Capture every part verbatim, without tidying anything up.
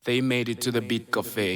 They made it to the Beat Cafe.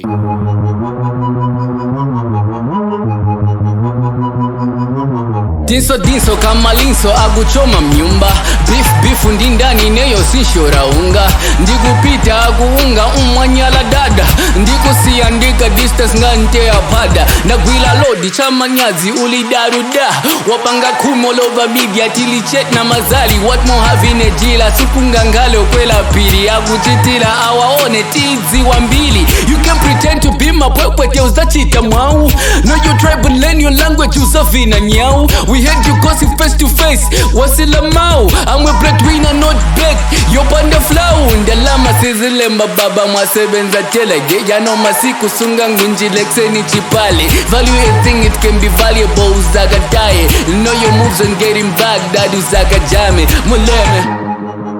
Dinso dinso kama linso aguchoma myumba. Beef beef ndi ndani neyo sinshora unga. Ndikupita akuunga umwanyala dada. Ndikusiandika distance ngante apada. Ndagwila lodi chamanyazi ulidaruda. Wapanga kumo lova bibi atili chet na mazali. What more having a jila sukunga ngale ukwela pili. Aguchitila awaone tizi wambili. You can pretend to be my pwepwe te uzachita mwau. No you try but learn your language usafina nyau. We hate you cause you face to face. Wasila mau. I'm a breadwinner not black. Yo panda flow. Ndalama sizilemba baba mwasebenza tele. Geja no masiku sunga ngunji lekseni chipale. Value a thing it can be valuable uzaga taye. Know your moves and getting back that uzaga jame. Muleme.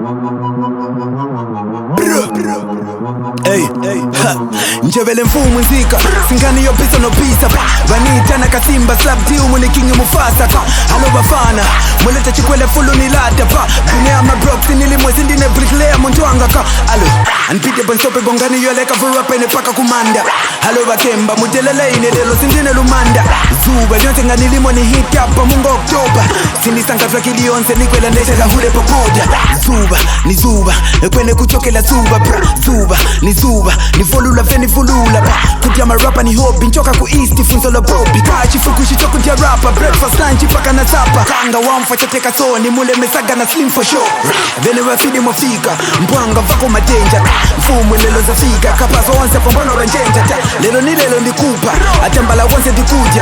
Hey, hey, ha, njevele mfumu nzika Singani yo pisa no pisa Vanita na kasimba slap deal mwene kingi mufasa ka Halo bafana Mweleta chikwele fulu nilada pa Kune ama broksi nilimwezi ndine bricklayer muntuanga ka Halo, anpite bansope gongani yo leka vura pene paka kumanda Halo bakemba mutelele ine lelo sindine lumanda Zuba nyonse nga nilimo ni hit up mungo Oktober Sinisanga vya kilionse nikwela neshe la hule papoda Zuba, ni zuba, kwene kuchokela zuba bra Zuba, ni zuba, ni volula veni volula ba Kutia marapa ni hobby, nchoka ku east funzo la bobi Kachi fuku shichoku ntia rapa, breakfast lunch paka na sapa Kanga wamfa chateka soni, mule mesaga na slim for sure Vene wafidi mwafika, mpwanga vako madenja Mfumu lelo za fika, kapazo onse pambano ranjenja Lelo ni lelo ni kupa, atambala onse dikuja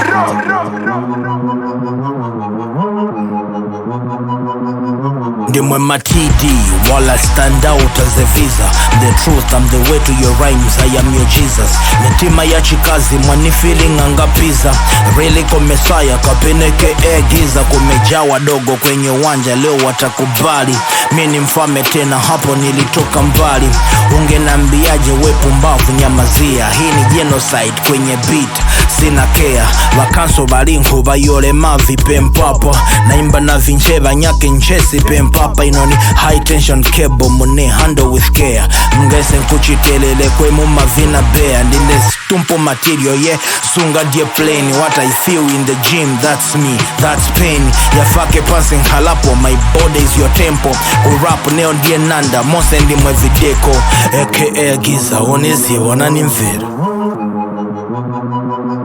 Ndimwe matidi, wala stand out as a visa. The truth, I'm the way to your rhymes, I am your Jesus. Netima ya chikazi, mwani feeling angapiza. Really komesaya, kapeneke e giza. Kumeja wadogo kwenye wanja, leo watakubali. Mini mfame tena, hapo nilitoka mbali. Ungenambiaje wepu mbavu nyamazia. Hii ni genocide kwenye beat, sina care. Wakanso balingu, bayole mavi pempapa. Naimba na vincheba nyake nchesi pempapa. Inoni high tension cable mune handle with care. Mngese nkuchitelele kwe muma vina bear. Ndile stumpo material yeah. Sunga die plane. What I feel in the gym, that's me, that's pain. Yafake passing halapo, my body is your tempo. Kurap neo die nanda, mose ndi mwe videko. Aka giza, onezi wanani mvera.